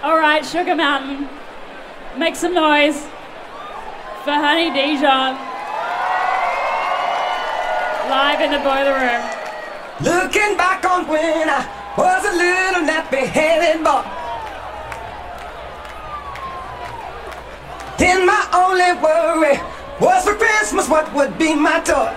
All right, Sugar Mountain, make some noise for Honey Dijon, live in the Boiler Room. Looking back on when I was a little nappy-headed boy, then my only worry was for Christmas what would be my toy.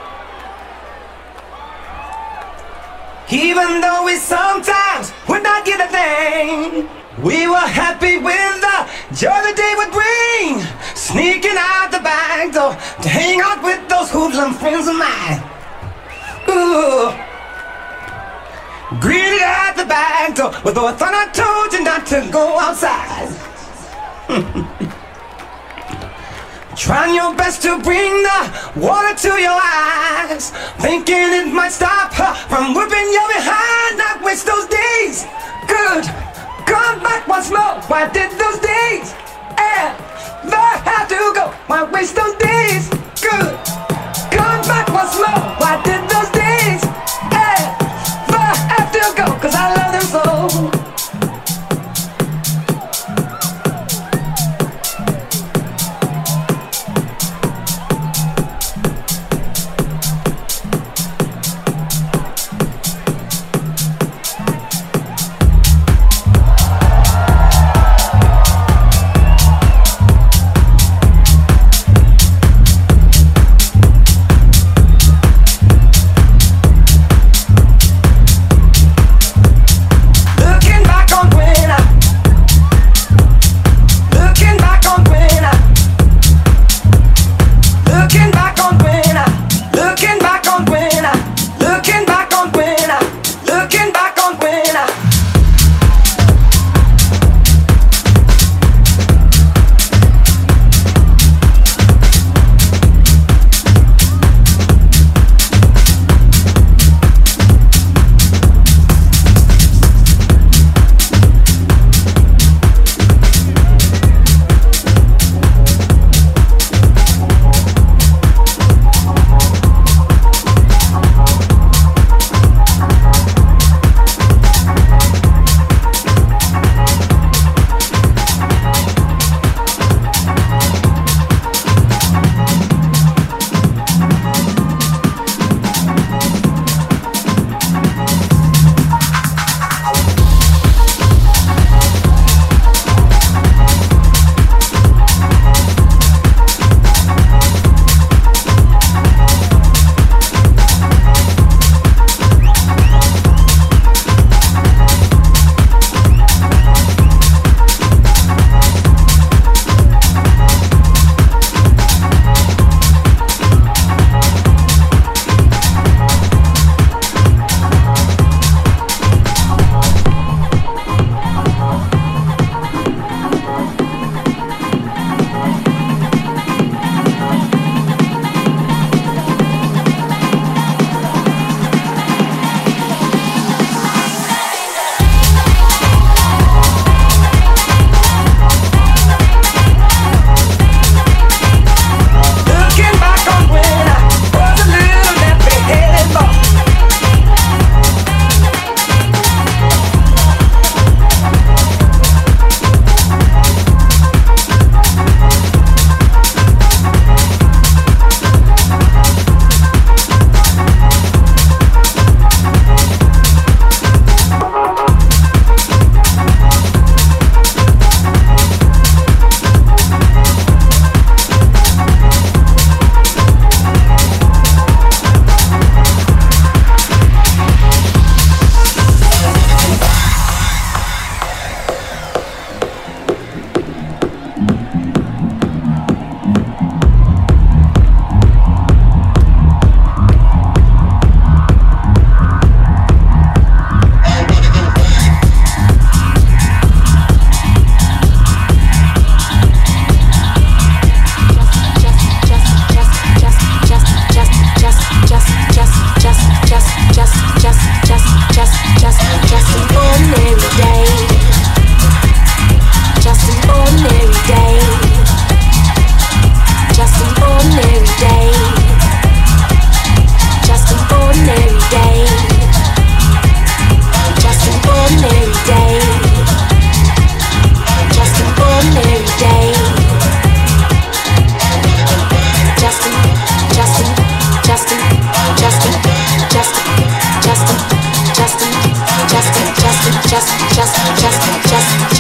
Even though we sometimes would not get a thing, we were happy with the joy the day would bring. Sneaking out the back door to hang out with those hoodlum friends of mine. Ooh. Greeted at the back door, but though I thought I told you not to go outside. Trying your best to bring the water to your eyes, thinking it might stop her from whipping you behind. Not waste those days. Good. Come back once more. Why did those days ever have to go? Why waste those days? Good. Come back once more. Why did those days ever have to go? 'Cause I love them so.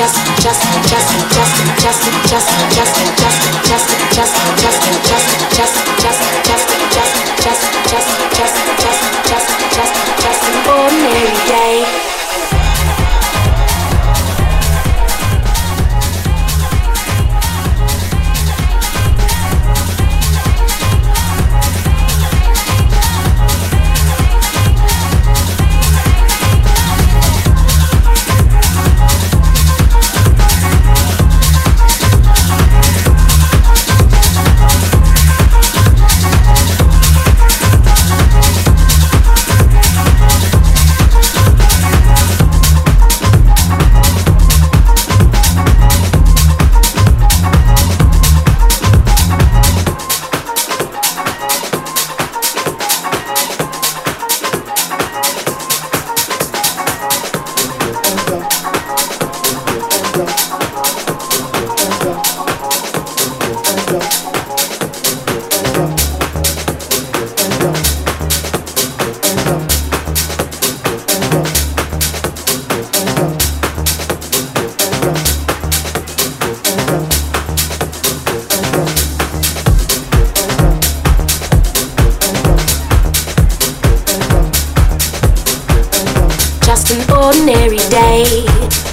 Ordinary day.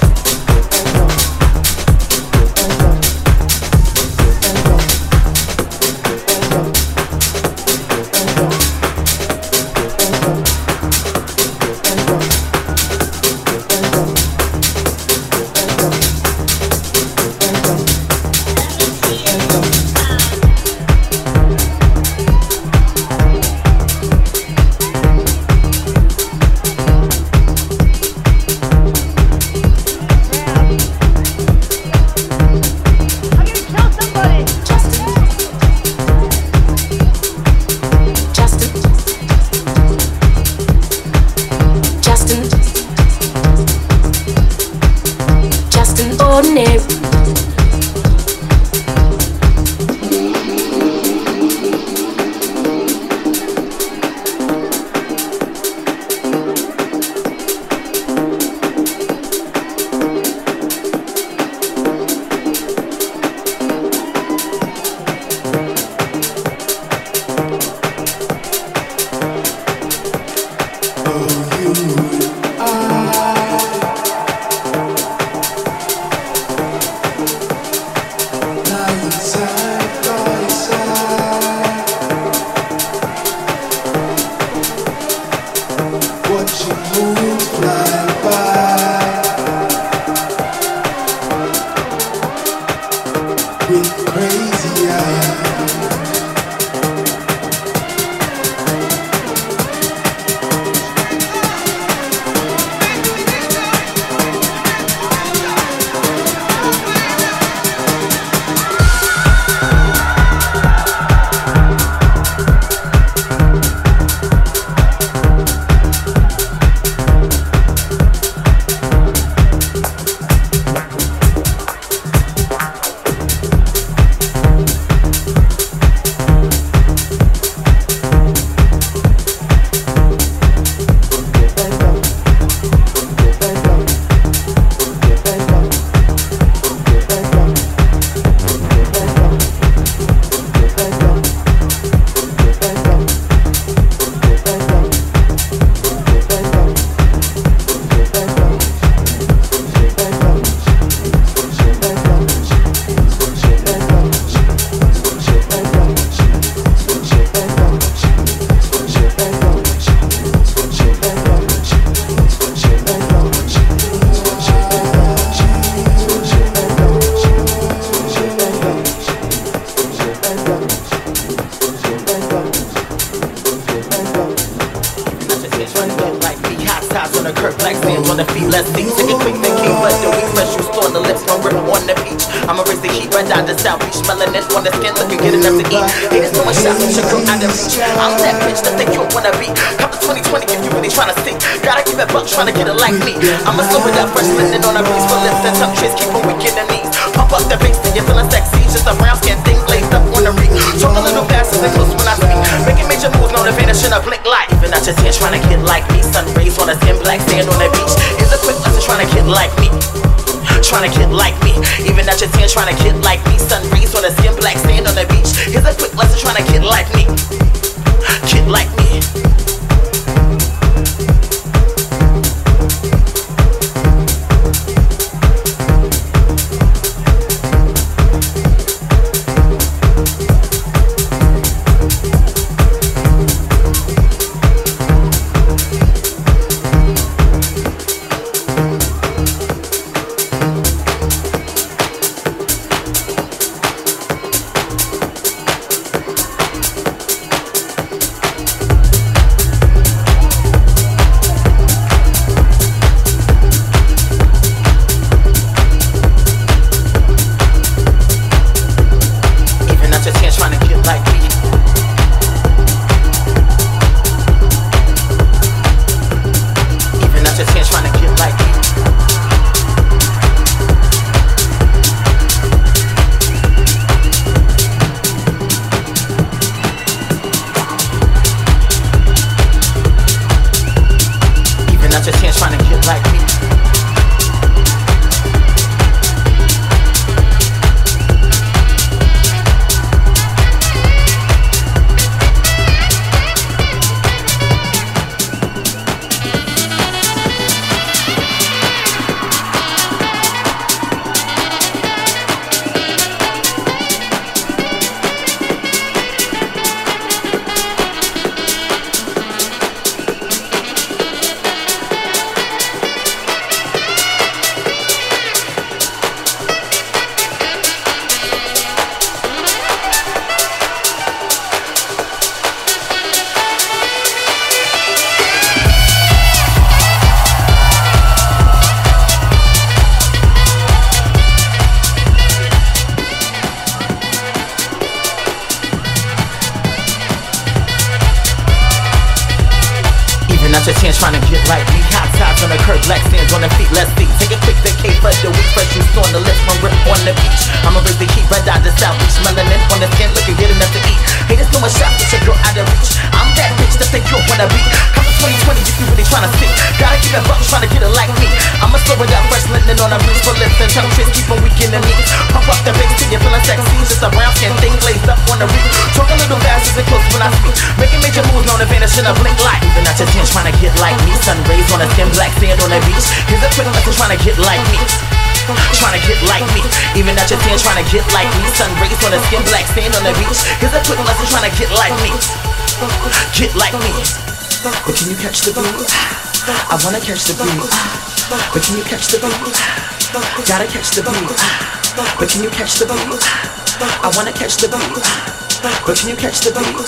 Trying to get it like me. I'm a slow without fresh linen on a breeze for lips and tongue trace. Keep on weak in the knees. Pump up the bass and you're feeling sexy. Just a brown skin thing glazed up on the reek. Talk a little faster than close when I speak. Making major moves, known to vanish in a blink light. Even out your tears trying to get like me. Sun rays on a skin black sand on the beach. Is a quick lesson trying to get like me. tryna get like me. Even at your 10, tryna get like me. Sun rays on the skin, black sand on the beach. Here's a quick lesson, tryna get like me. Get like me. Trying to get like me, hot tops on the curb, black stands on the feet, let's see. Take a quick vacate for the week, fresh juice on the lips, from rip on the beach. I'ma raise the heat, red dot the south beach, melanin on the skin, looking good enough to eat. Haters throwing shots, get your girl out of reach. I'm that bitch that they girl wanna be. Come to 2020 if you really trying to see. Gotta keep it bucks, trying to get it like me. I'ma slow it up, fresh linen on a breeze for lips and tongue twist, keep on weak in the knees. Pump up the bass till you're feeling sexy, just a brown skin thing glazed up on the reef. Talk a little fast as it close when I speak. Making major moves, known to vanish in a blink light. Even at your 10, trying to get like me. Sun rays on the skin, black sand on the beach. Here's a quick lesson, trying to get like me. Trying to get like me. Even at your 10, trying to get like me. Sun rays on the skin, black sand on the beach. Here's a quick lesson, trying to get like me. Get like me. But can you catch the beat? I wanna catch the beat. But can you catch the beat? Gotta catch the beat. But can you catch the beat? I wanna catch the beat. But can you catch the beat?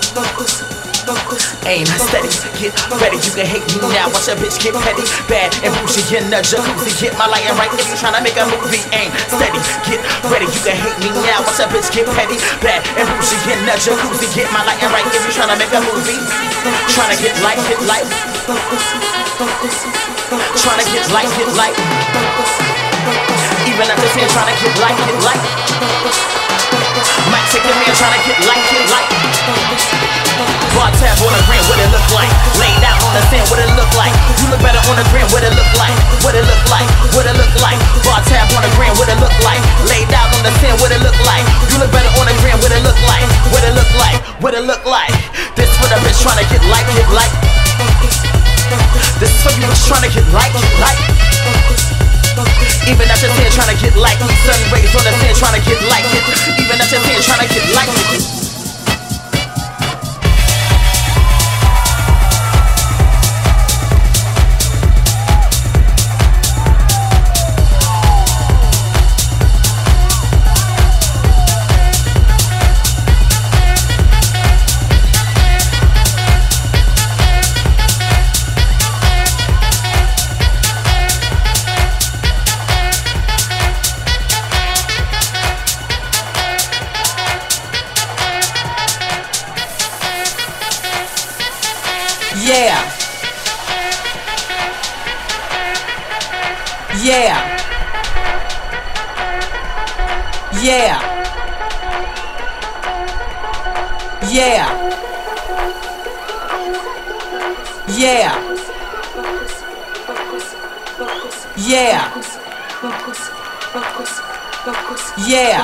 Aim steady, get ready. You can hate me now, watch a bitch get petty. Bad and bougie in the jacuzzi. Get my lighting right if you tryna make a movie. Aim steady, get ready. You can hate me now, watch a bitch get petty. Bad and bougie in the jacuzzi. Get my lighting right if you tryna make a movie. Tryna get light, get light. Tryna get light, get light. Even at the 10, tryna get light, get light. Might take a man tryna get light, get light. Bar tab on the gram, what it look like? Laid out on the sand, what it look like? You look better on the gram, what it look like? What it look like? What it look like? Bar tab on the gram, what it look like? Laid out on the sand, what it look like? You look better on the gram, what it look like? What it look like? What it look like? This for the bitch tryna get like, get like. This is for you bitch tryna get like, get like. Even at your 10, tryna get like me. Sun rays on the sand, tryna get like it. Even at your 10, tryna get like it. Yeah. Yeah. Yeah. Yeah. Yeah. Yeah. Yeah.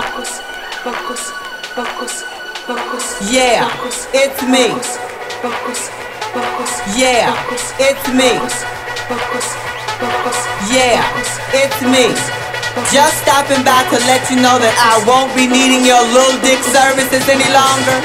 Yeah, it's me. Yeah, it's me. Yeah, it's me. Just stopping by to let you know that I won't be needing your little dick services any longer.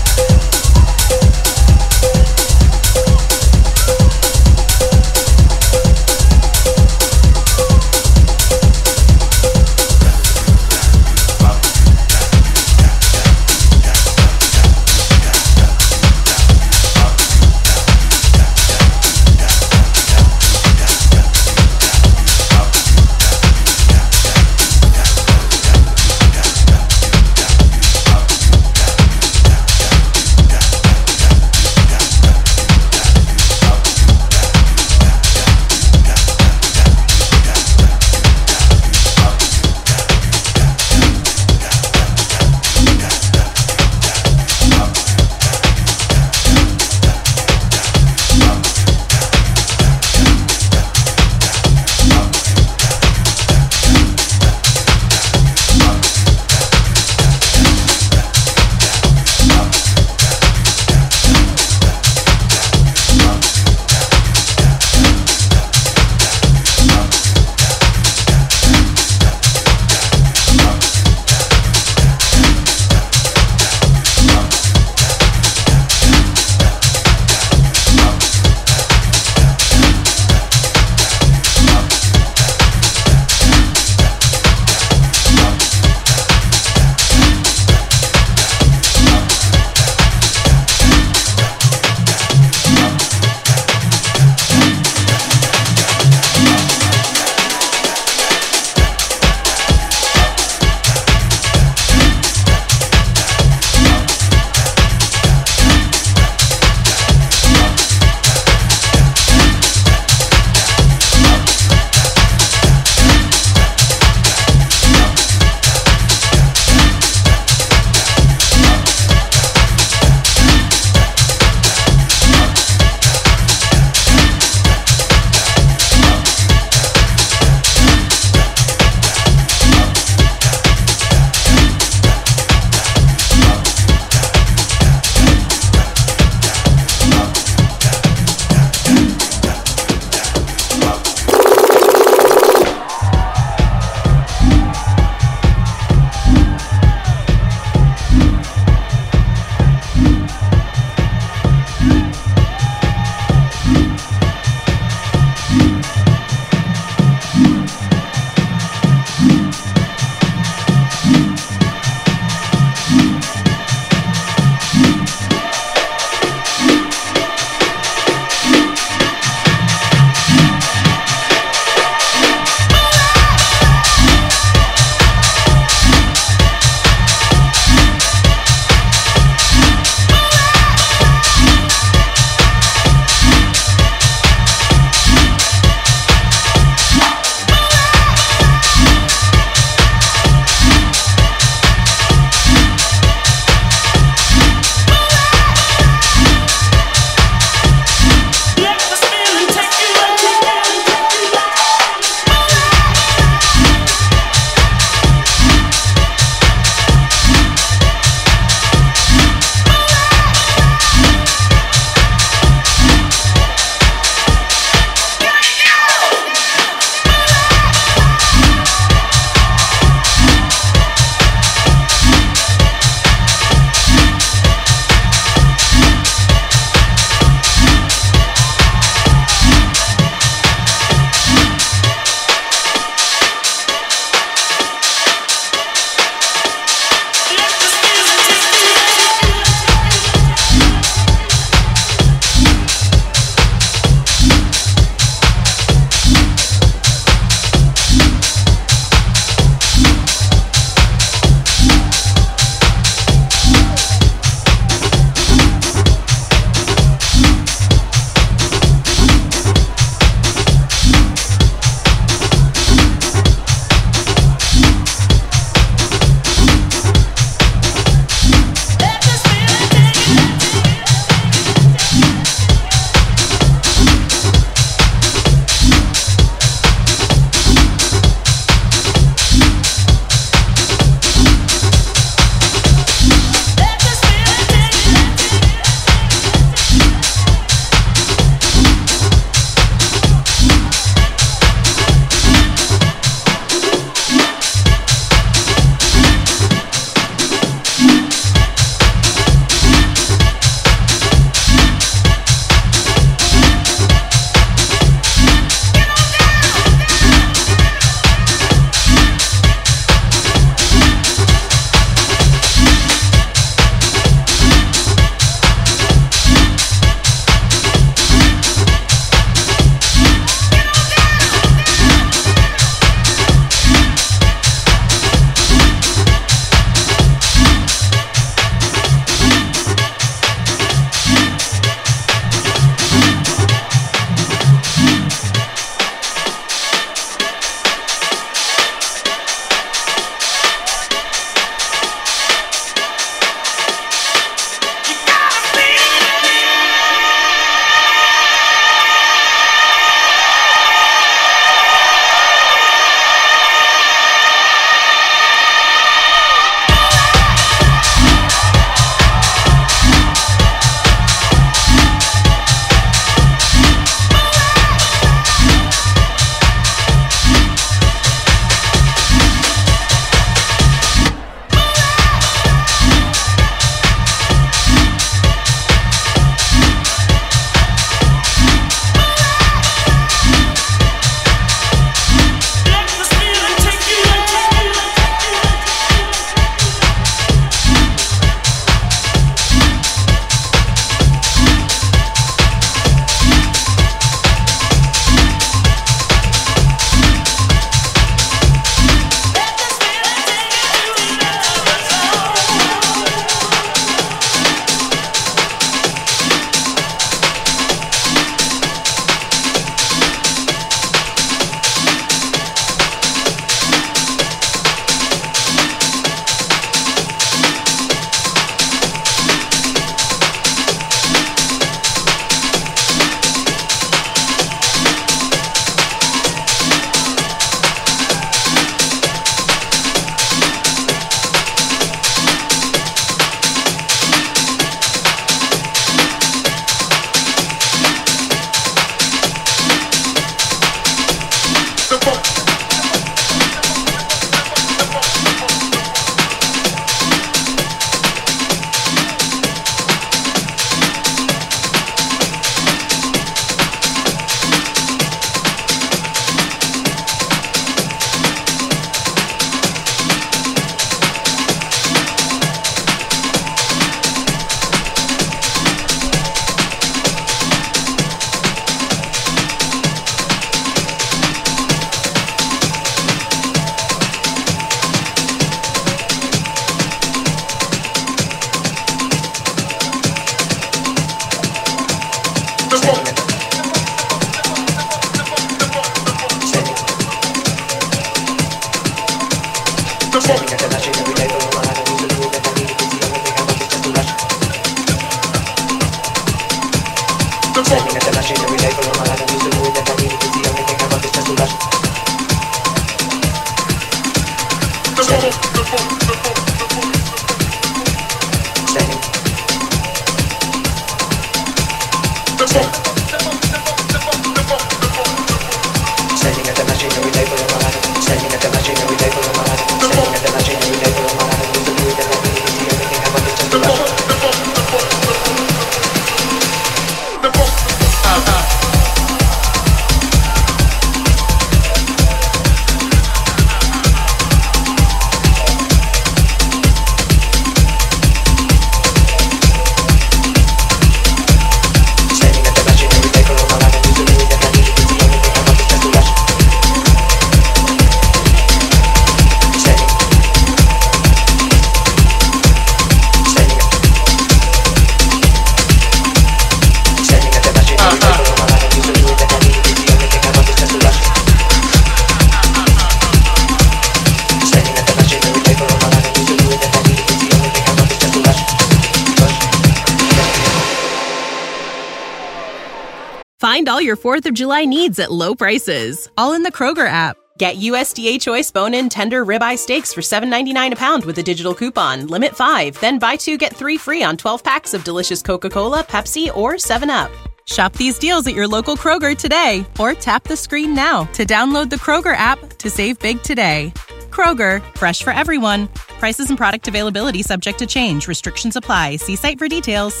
Find all your 4th of July needs at low prices, all in the Kroger app. Get USDA Choice bone-in tender ribeye steaks for $7.99 a pound with a digital coupon. Limit 5, then buy 2, get 3 free on 12 packs of delicious Coca-Cola, Pepsi, or 7-Up. Shop these deals at your local Kroger today, or tap the screen now to download the Kroger app to save big today. Kroger, fresh for everyone. Prices and product availability subject to change. Restrictions apply. See site for details.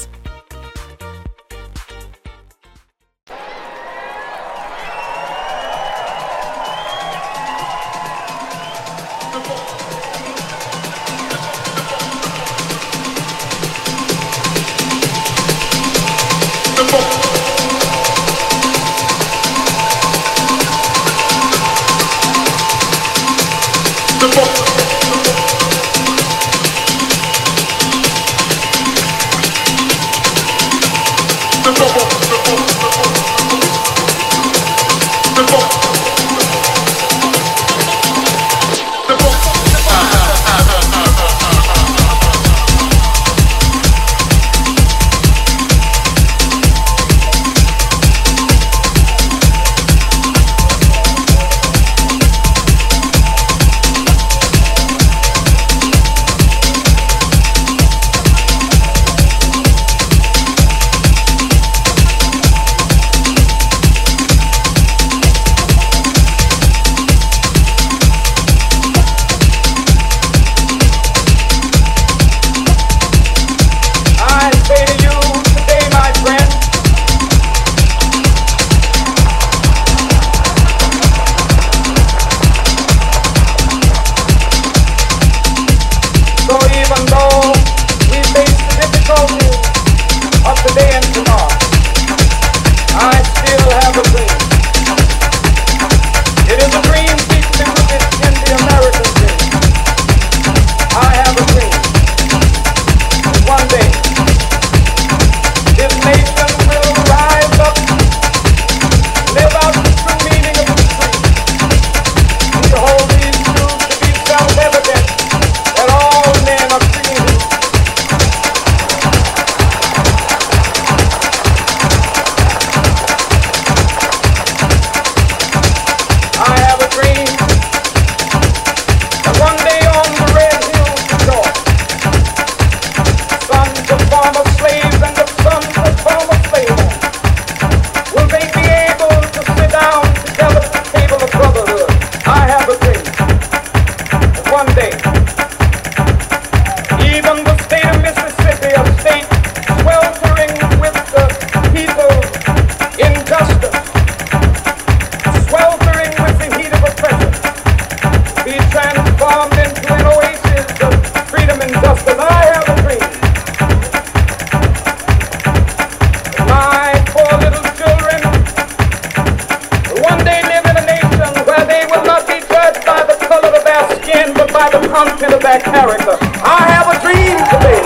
content of that character. I have a dream today.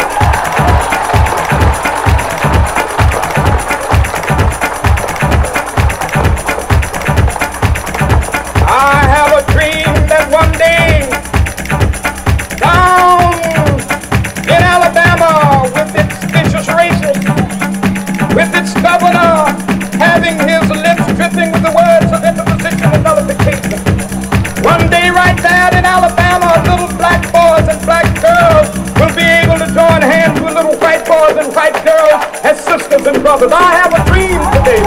I have a dream that one day black girls will be able to join hands with little white boys and white girls as sisters and brothers. I have a dream today.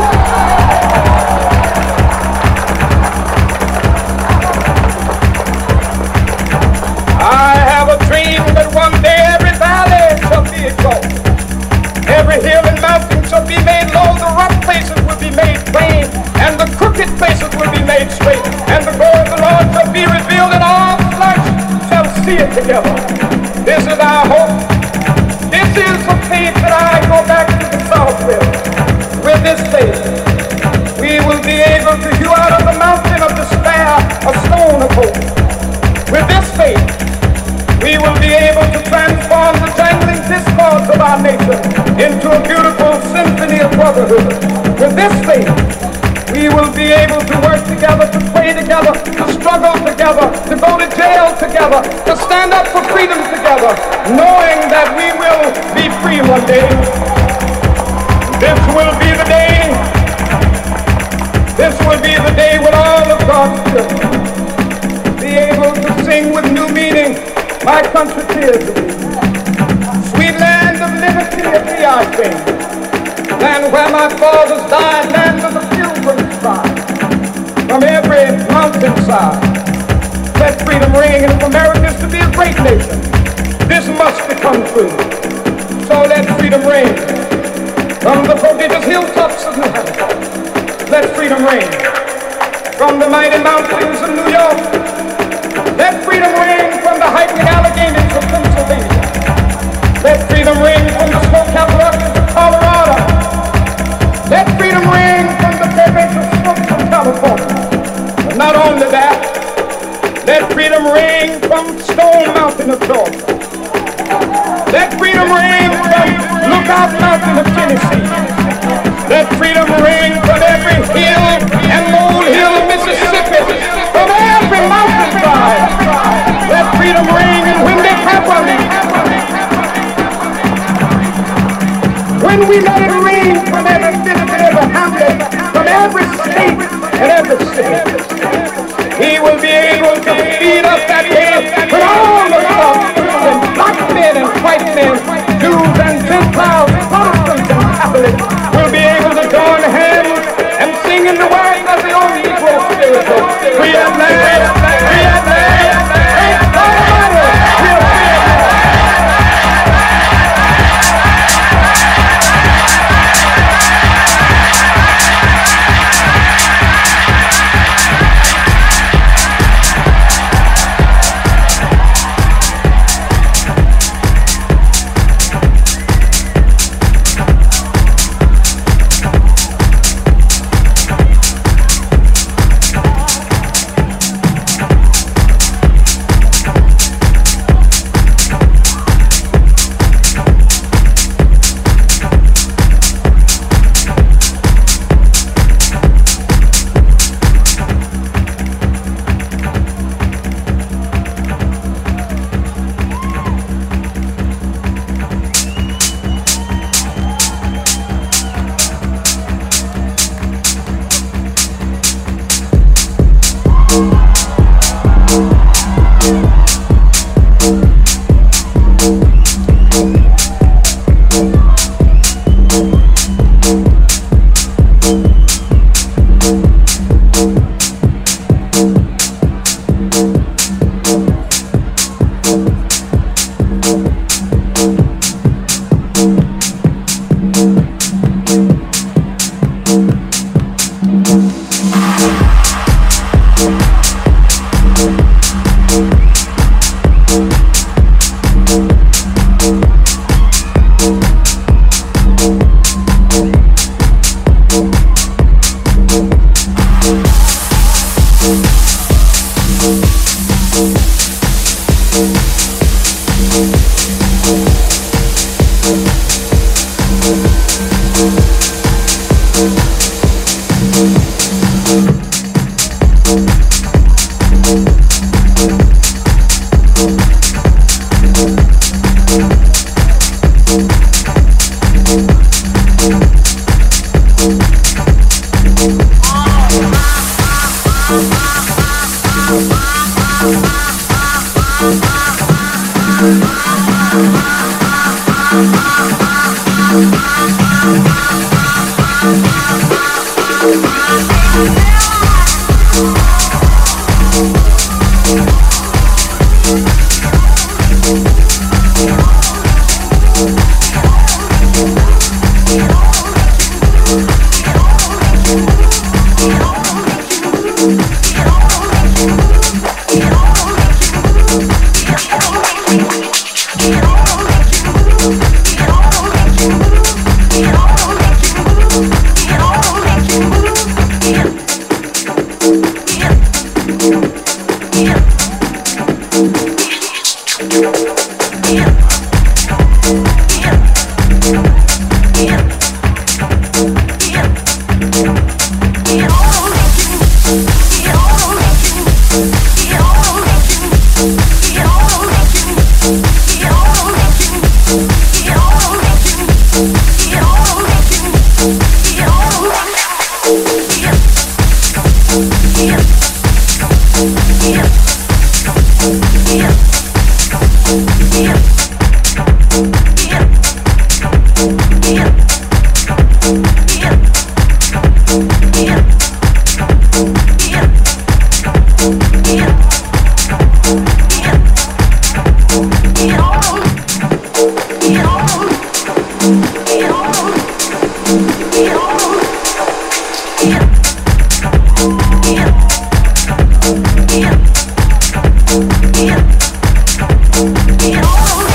I have a dream that one day every valley shall be exalted. Every hill and mountain shall be made low, the rough places will be made plain, and the crooked places will be made straight, and the glory of the Lord shall be revealed, and all flesh shall see it together. This is our hope. This is the faith that I go back to the south with. With this faith, we will be able to hew out of the mountain of despair a stone of hope. With this faith, we will be able to transform the jangling discords of our nation into a beautiful symphony of brotherhood. With this faith, we will be able to work together, to pray together, to struggle together, to go to jail together, to stand up for freedom together, knowing that we will be free one day. This will be the day. This will be the day when all of God's children be able to sing with new meaning, "My country tears of thee." Sweet land of liberty of thee I sing. Land where my fathers died, land of the pilgrims cried. From every mountainside, let freedom ring, and if America is to be a great nation, this must become true. So let freedom ring. From the prodigious hilltops of New Hampshire, let freedom ring. From the mighty mountains of New York, let freedom ring from the hiking Alleghenies of Pennsylvania. Let freedom ring from the snow-capped Rockies of Colorado. Let freedom ring from the Fairbanks slopes of California. But not only that, let freedom ring from Stone Mountain of Georgia. Let freedom ring from Lookout Mountain of Tennessee. Let freedom ring from every hill and molehill of Mississippi, from every mountainside. Let freedom ring, and when they happen, when we let it ring from every village and every hamlet, from every state and every city, he will be able to feed us that day with all of us, and black men and white men, Jews and Gentiles, Protestants and Catholics, will be able to join hands and sing in the words of the old Negro spiritual. Free at last, free at last, thank God Almighty, we're free at last. Yeah.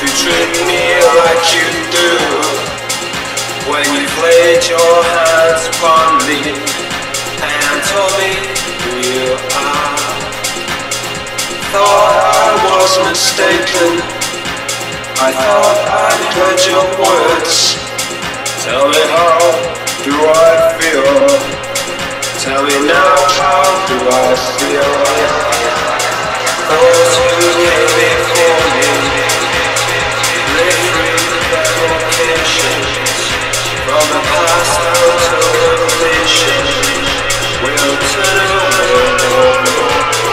you treat me like you do, when you've laid your hands upon me and told me who you are. Thought I was mistaken, I thought I'd heard your words. Tell me how do I feel? Tell me now how do I feel? Those who came before me live free revocations from the past down to revelation. We'll turn away.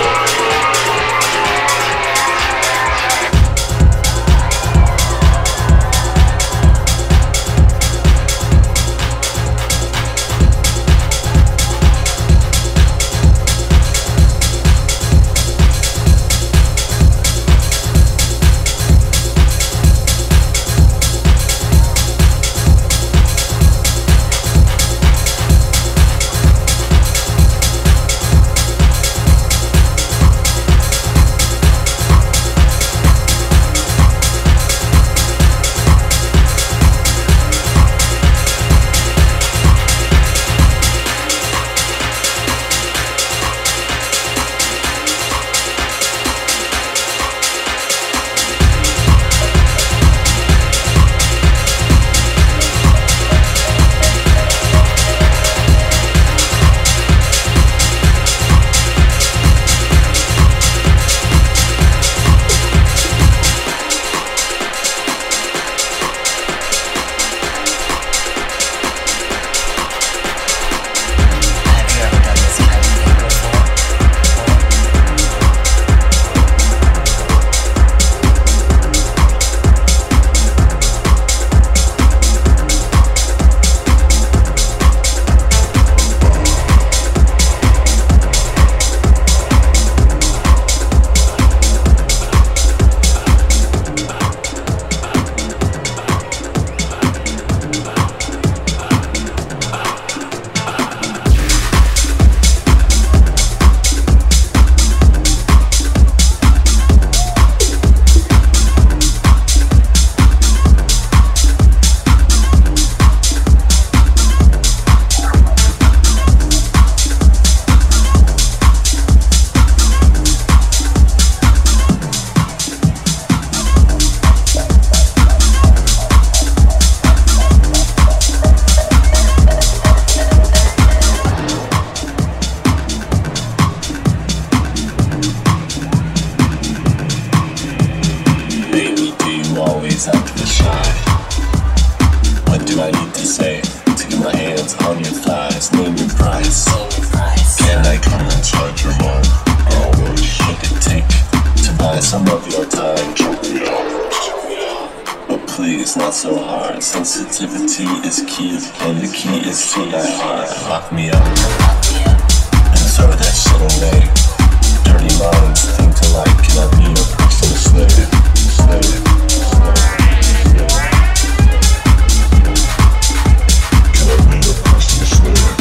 Sensitivity is key, and the key is to thy heart. Lock me up, and throw that shit away. Dirty minds think alike, and I'll be your personal slave. Can I be your personal slave?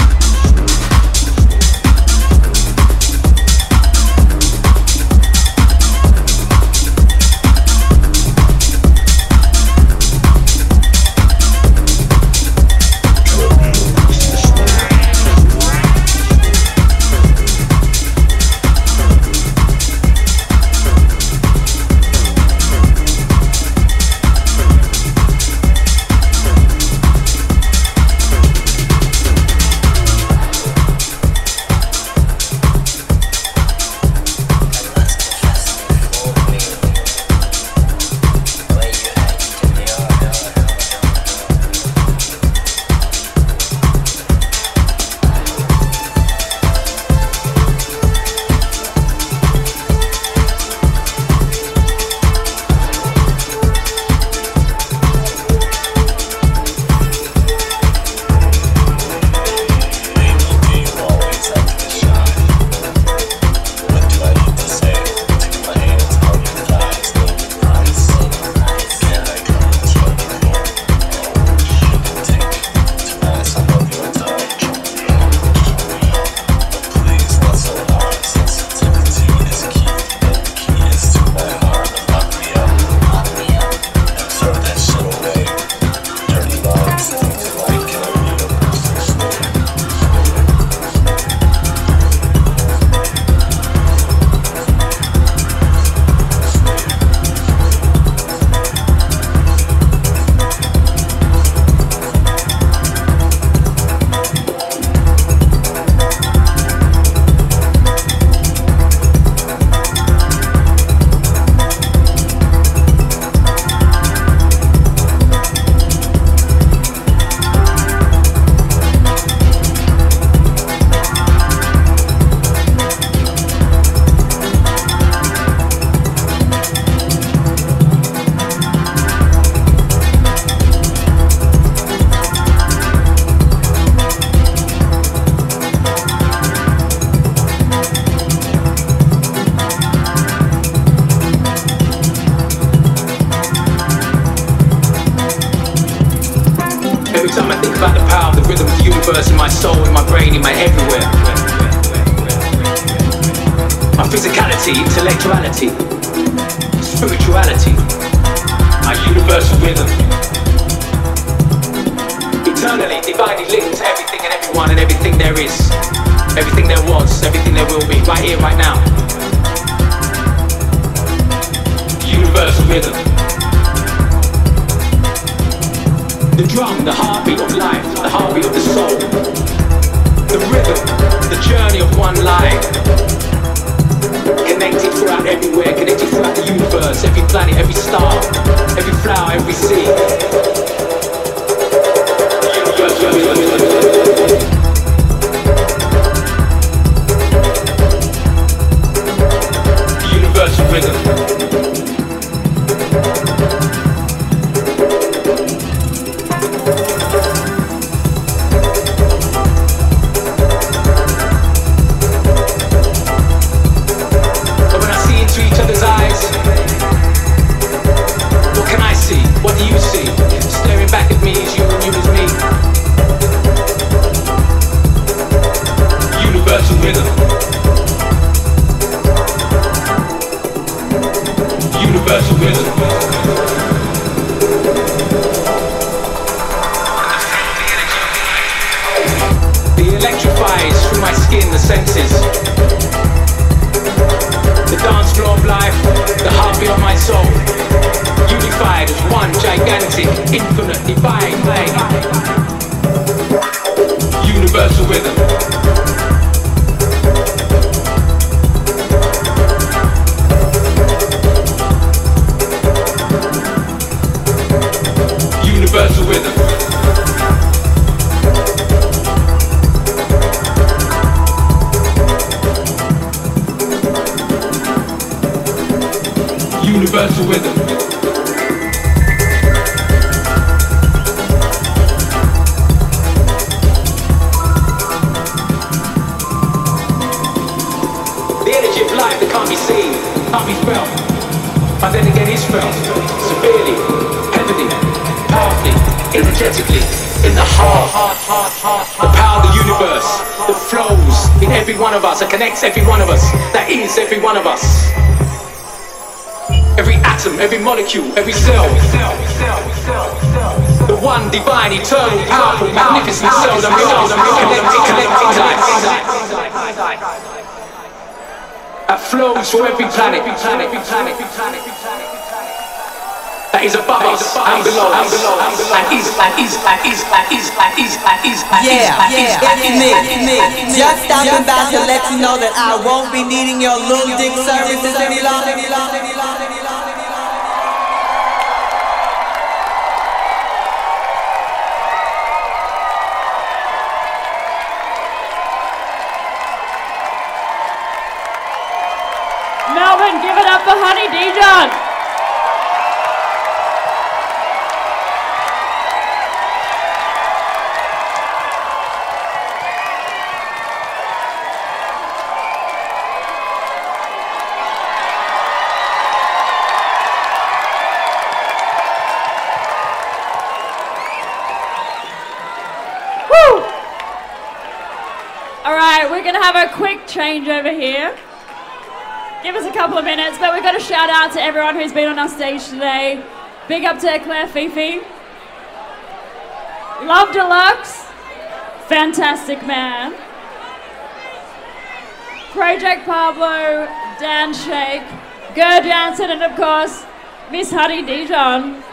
rhythm, the universe in my soul, in my brain, in my everywhere. My physicality, intellectuality, spirituality, my universal rhythm. Eternally, divinely linked to everything and everyone and everything there is. Everything there was, everything there will be, right here, right now. Universal rhythm. The drum, the heartbeat of life, the heartbeat of the soul. The rhythm, the journey of one life. Connected throughout everywhere, connected throughout the universe, every planet, every star, every flower, every sea. Universal rhythm. Universal rhythm. Universal rhythm. The energy of life that can't be seen, can't be felt, but then again is felt severely, heavily, powerfully, energetically, in the heart. The power of the universe that flows in every one of us, that connects every one of us, that is every one of us. Every atom, every molecule, every cell. The one divine, eternal, powerful, magnificent cell that we are, connecting life. That flows through every planet. That is above us and below us. It's me. Just stopping back to let you know that I won't be needing your little dick services any longer. Melbourne, give it up for Honey Dijon. Woo! All right, we're gonna have a quick change over here. Give us a couple of minutes, but we've got a shout out to everyone who's been on our stage today. Big up to Claire Fifi. Love Deluxe. Fantastic man. Project Pablo, Dan Shake, Ger Jansen, and of course, Miss Honey Dijon.